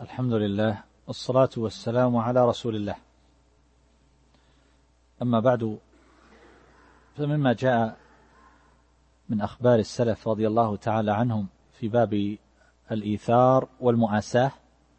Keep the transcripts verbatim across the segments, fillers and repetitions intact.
الحمد لله والصلاة والسلام على رسول الله. أما بعد، فمما جاء من أخبار السلف رضي الله تعالى عنهم في باب الإيثار والمؤاساة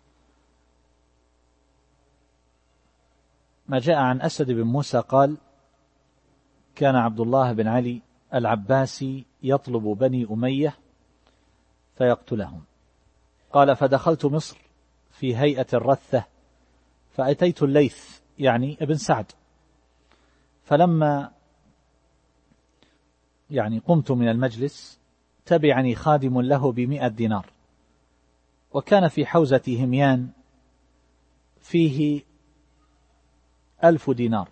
ما جاء عن أسد بن موسى قال: كان عبد الله بن علي العباسي يطلب بني أمية فيقتلهم. قال: فدخلت مصر في هيئة الرثة فأتيت الليث يعني ابن سعد، فلما يعني قمت من المجلس تبعني خادم له بمئة دينار، وكان في حوزة هميان فيه ألف دينار،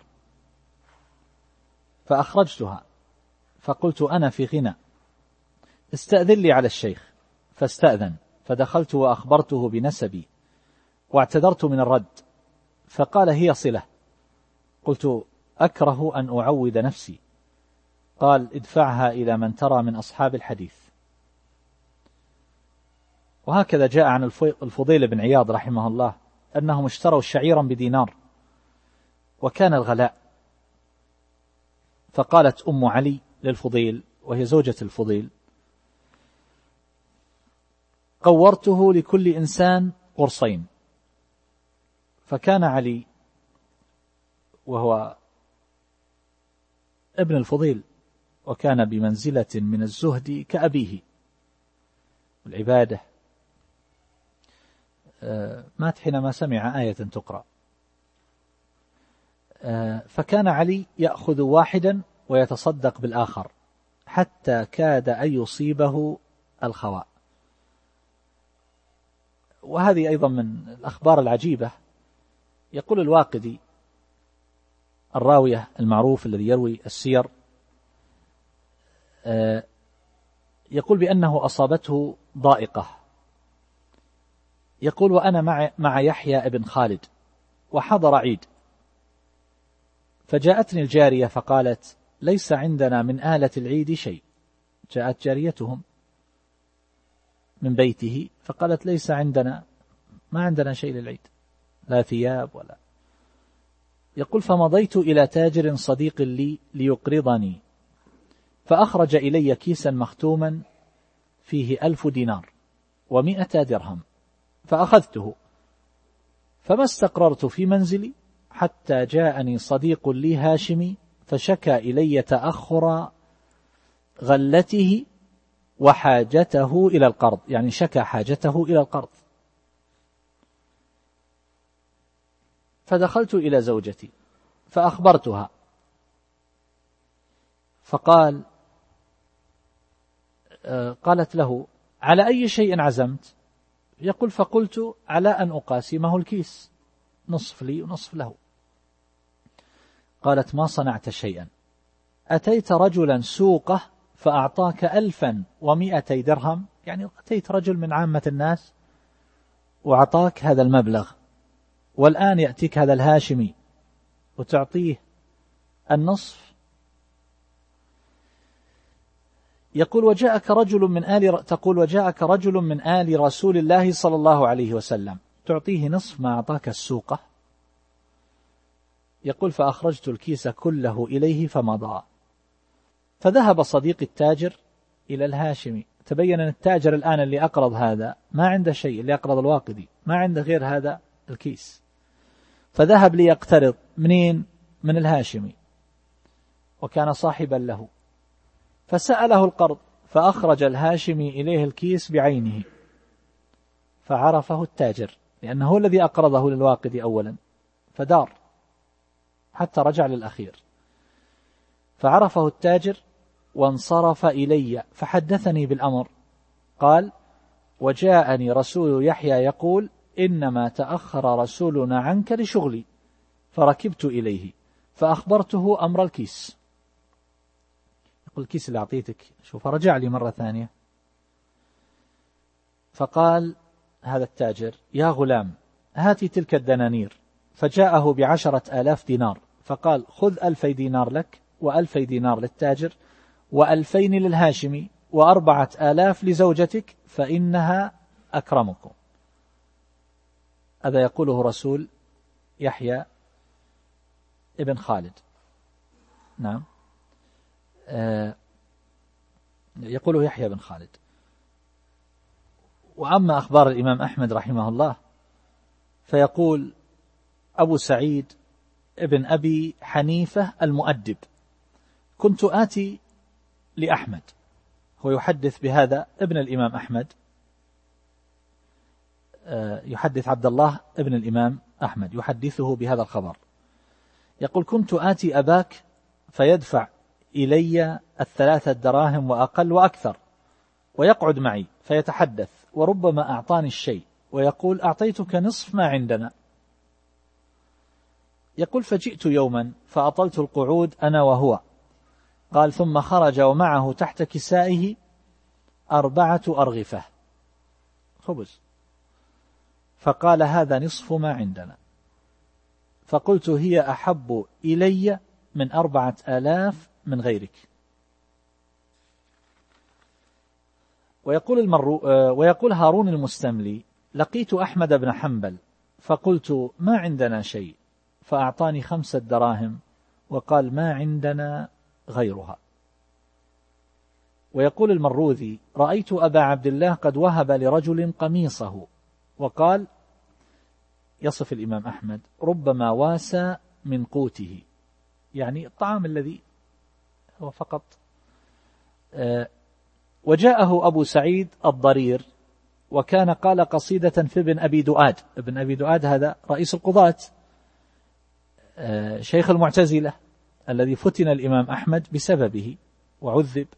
فأخرجتها فقلت: أنا في غنى، استأذن لي على الشيخ. فاستأذن، فدخلت وأخبرته بنسبي واعتذرت من الرد، فقال: هي صلة. قلت: أكره أن أعود نفسي. قال: ادفعها إلى من ترى من أصحاب الحديث. وهكذا جاء عن الفضيل بن عياض رحمه الله أنهم اشتروا شعيرا بدينار وكان الغلاء، فقالت أم علي للفضيل وهي زوجة الفضيل: قورته لكل إنسان قرصين. فكان علي وهو ابن الفضيل وكان بمنزلة من الزهد كأبيه والعبادة، مات حينما سمع آية تقرأ، فكان علي يأخذ واحدا ويتصدق بالآخر حتى كاد أن يصيبه الخواء. وهذه أيضا من الأخبار العجيبة. يقول الواقدي الراوية المعروف الذي يروي السير، يقول بأنه أصابته ضائقة. يقول: وأنا مع, مع يحيى ابن خالد وحضر عيد، فجاءتني الجارية فقالت: ليس عندنا من آلة العيد شيء. جاءت جاريتهم من بيته فقالت: ليس عندنا، ما عندنا شيء للعيد، لا ثياب ولا. يقول: فمضيت إلى تاجر صديق لي ليقرضني، فأخرج إلي كيسا مختوما فيه ألف دينار ومئة درهم، فأخذته، فما استقررت في منزلي حتى جاءني صديق لي هاشمي فشكى إلي تأخر غلته وحاجته إلى القرض، يعني شكى حاجته إلى القرض. فدخلت إلى زوجتي فأخبرتها، فقال قالت له: على أي شيء عزمت؟ يقول: فقلت: على أن أقاسمه الكيس، نصف لي ونصف له. قالت: ما صنعت شيئا، أتيت رجلا سوقه فأعطاك ألفا ومئتي درهم، يعني أتيت رجل من عامة الناس وأعطاك هذا المبلغ، والآن يأتيك هذا الهاشمي وتعطيه النصف. يقول: وجاءك رجل من آل تقول وجاءك رجل من آل رسول الله صلى الله عليه وسلم تعطيه نصف ما أعطاك السوقة. يقول: فأخرجت الكيس كله إليه فمضى. فذهب صديق التاجر إلى الهاشمي، تبين أن التاجر الآن اللي أقرض هذا ما عنده شيء، اللي أقرض الواقدي ما عنده غير هذا الكيس، فذهب ليقترض منين؟ من الهاشمي، وكان صاحبا له، فسأله القرض، فأخرج الهاشمي إليه الكيس بعينه، فعرفه التاجر لأنه هو الذي أقرضه للواقدي أولا، فدار حتى رجع للأخير، فعرفه التاجر وانصرف إلي فحدثني بالأمر. قال: وجاءني رسول يحيى يقول: إنما تأخر رسولنا عنك لشغلي، فركبت إليه فأخبرته أمر الكيس. يقول: الكيس اللي أعطيتك، شوف، رجع لي مرة ثانية. فقال هذا التاجر: يا غلام، هاتي تلك الدنانير. فجاءه بعشرة آلاف دينار، فقال: خذ ألفي دينار لك، وألفي دينار للتاجر، وألفين للهاشمي، وأربعة آلاف لزوجتك، فإنها أكرمكم. هذا يقوله رسول يحيى ابن خالد. نعم آه يقوله يحيى بن خالد. وأما أخبار الإمام أحمد رحمه الله فيقول أبو سعيد ابن أبي حنيفة المؤدب: كنت آتي لأحمد، هو يحدث بهذا ابن الإمام أحمد، يحدث عبد الله ابن الإمام أحمد يحدثه بهذا الخبر، يقول: كنت آتي أباك فيدفع إلي الثلاثة دراهم وأقل وأكثر، ويقعد معي فيتحدث، وربما أعطاني الشيء ويقول: أعطيتك نصف ما عندنا. يقول: فجئت يوما فأطلت القعود أنا وهو، قال: ثم خرج ومعه تحت كسائه أربعة أرغفة خبز، فقال: هذا نصف ما عندنا. فقلت: هي أحب إلي من أربعة آلاف من غيرك. ويقول, المرو ويقول هارون المستملي: لقيت أحمد بن حنبل فقلت: ما عندنا شيء، فأعطاني خمسة دراهم وقال: ما عندنا غيرها. ويقول المروذي: رأيت أبا عبد الله قد وهب لرجل قميصه، وقال، يصف الإمام أحمد: ربما واسى من قوته، يعني الطعام الذي هو فقط. أه وجاءه أبو سعيد الضرير، وكان قال قصيدة في ابن أبي دؤاد. ابن أبي دؤاد هذا رئيس القضاة، أه شيخ المعتزلة الذي فتن الإمام أحمد بسببه وعذب.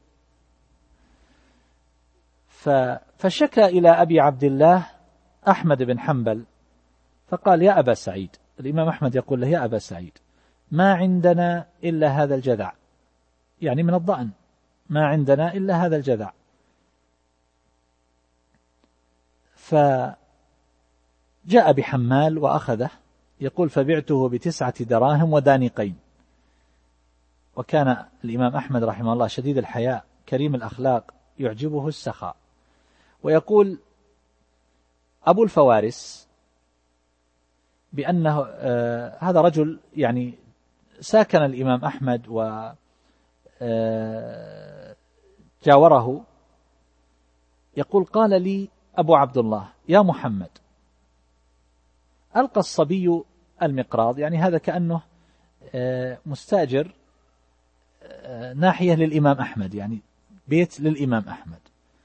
فشكى إلى أبي عبد الله أحمد بن حنبل فقال: يا أبا سعيد، الإمام أحمد يقول له: يا أبا سعيد، ما عندنا إلا هذا الجذع، يعني من الضأن، ما عندنا إلا هذا الجذع. فجاء بحمال وأخذه، يقول: فبعته بتسعة دراهم ودانقين. وكان الإمام أحمد رحمه الله شديد الحياء كريم الأخلاق يعجبه السخاء. ويقول أبو الفوارس بأنه آه هذا رجل يعني ساكن الإمام أحمد وجاوره، يقول: قال لي أبو عبد الله: يا محمد، ألقى الصبي المقراض، يعني هذا كأنه آه مستأجر آه ناحية للإمام أحمد، يعني بيت للإمام أحمد.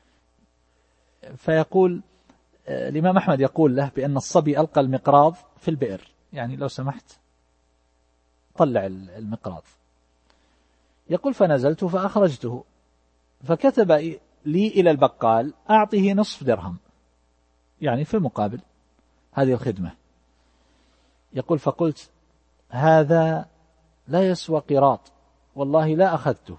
فيقول آه الإمام أحمد يقول له بأن الصبي ألقى المقراض في البئر، يعني لو سمحت طلع المقراض. يقول: فنزلت فأخرجته، فكتب لي إلى البقال: أعطيه نصف درهم، يعني في المقابل هذه الخدمة. يقول: فقلت: هذا لا يسوى قراط، والله لا أخذته.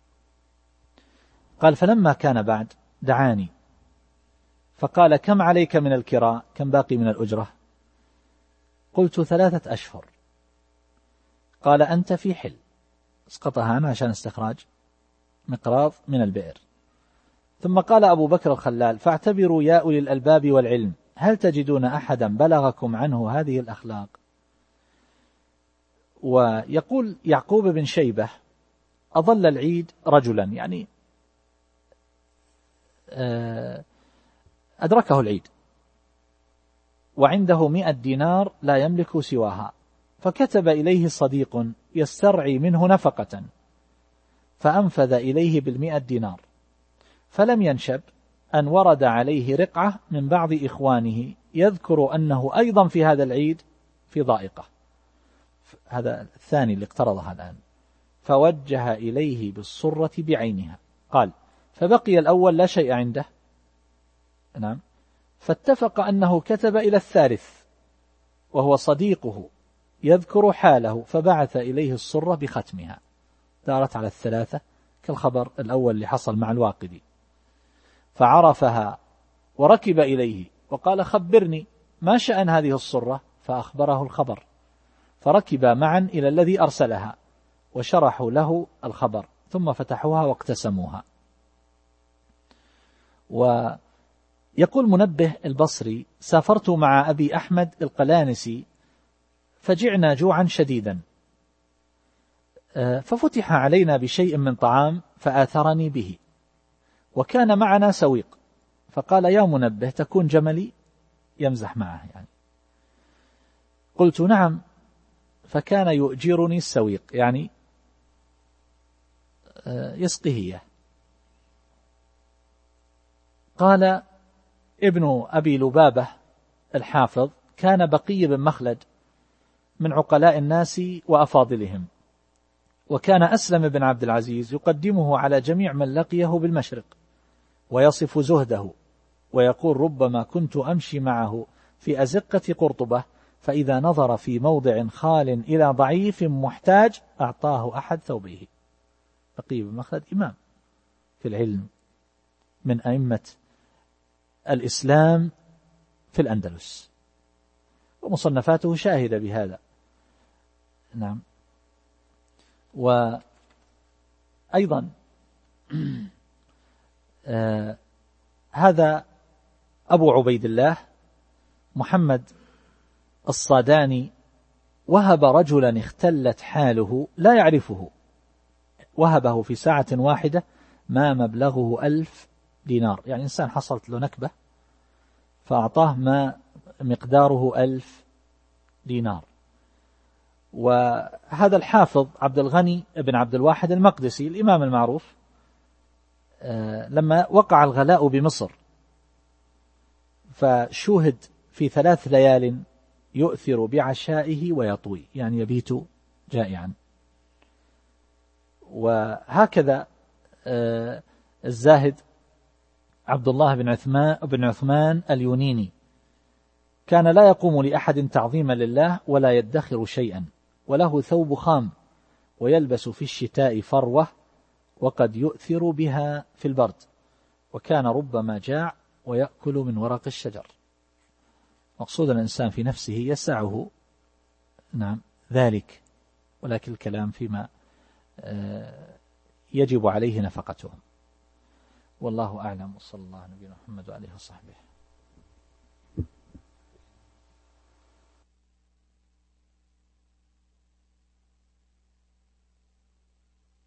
قال: فلما كان بعد دعاني فقال: كم عليك من الكراء، كم باقي من الأجرة؟ قلت: ثلاثة أشهر. قال: أنت في حل. اسقطها أنا عشان استخراج مقراض من البئر. ثم قال أبو بكر الخلال: فاعتبروا يا أولي الألباب والعلم، هل تجدون أحدا بلغكم عنه هذه الأخلاق؟ ويقول يعقوب بن شيبة: أظل العيد رجلا، يعني أدركه العيد وعنده مئة دينار لا يملك سواها، فكتب إليه صديق يسترعي منه نفقة، فأنفذ إليه بالمئة دينار، فلم ينشب أن ورد عليه رقعة من بعض إخوانه يذكر أنه أيضا في هذا العيد في ضائقة، هذا الثاني اللي اقترضها الآن، فوجه إليه بالصرة بعينها. قال: فبقي الأول لا شيء عنده، نعم، فاتفق أنه كتب إلى الثالث وهو صديقه يذكر حاله، فبعث إليه الصرة بختمها، دارت على الثلاثة كالخبر الأول اللي حصل مع الواقدي، فعرفها وركب إليه وقال: خبرني ما شأن هذه الصرة؟ فأخبره الخبر، فركب معا إلى الذي أرسلها وشرحوا له الخبر، ثم فتحوها واقتسموها. ويقول يقول منبه البصري: سافرت مع أبي أحمد القلانسي فجعنا جوعا شديدا، ففتح علينا بشيء من طعام فآثرني به، وكان معنا سويق، فقال: يا منبه تكون جملي؟ يمزح معه يعني. قلت: نعم. فكان يؤجرني السويق، يعني يسقيه. قال ابن أبي لبابة الحافظ: كان بقي بن مخلد من عقلاء الناس وأفاضلهم، وكان أسلم بن عبد العزيز يقدمه على جميع من لقيه بالمشرق، ويصف زهده، ويقول: ربما كنت أمشي معه في أزقة قرطبة، فإذا نظر في موضع خال إلى ضعيف محتاج أعطاه أحد ثوبه. بقي بن مخلد إمام في العلم من أئمة الإسلام في الأندلس، ومصنفاته شاهدة بهذا. نعم. وأيضا آه هذا أبو عبيد الله محمد الصاداني وهب رجلا اختلت حاله لا يعرفه، وهبه في ساعة واحدة ما مبلغه ألف دينار، يعني إنسان حصلت له نكبة فأعطاه ما مقداره ألف دينار. وهذا الحافظ عبد الغني بن عبد الواحد المقدسي الإمام المعروف، لما وقع الغلاء بمصر فشوهد في ثلاث ليال يؤثر بعشائه ويطوي، يعني يبيت جائعا. وهكذا الزاهد عبد الله بن عثمان بن عثمان اليونيني كان لا يقوم لأحد تعظيما لله ولا يدخر شيئا، وله ثوب خام ويلبس في الشتاء فروة وقد يؤثر بها في البرد، وكان ربما جاع ويأكل من ورق الشجر. مقصود الإنسان في نفسه يسعه نعم ذلك، ولكن الكلام فيما يجب عليه نفقتهم. والله أعلم، وصلى الله على نبينا محمد وعليه وصحبه.